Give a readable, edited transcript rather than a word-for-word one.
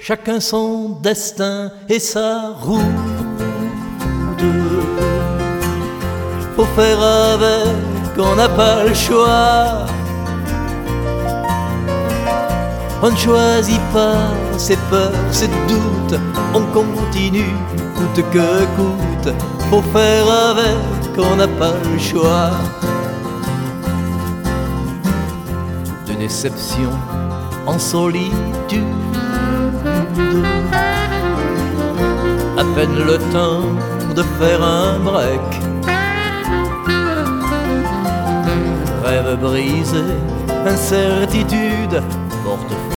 chacun son destin et sa route. Faut faire avec, on n'a pas le choix. On ne choisit pas ses peurs, ses doutes, on continue coûte que coûte. Faut faire avec, on n'a pas le choix. De déception en solitude, à peine le temps de faire un break. Rêve brisé, incertitude, porte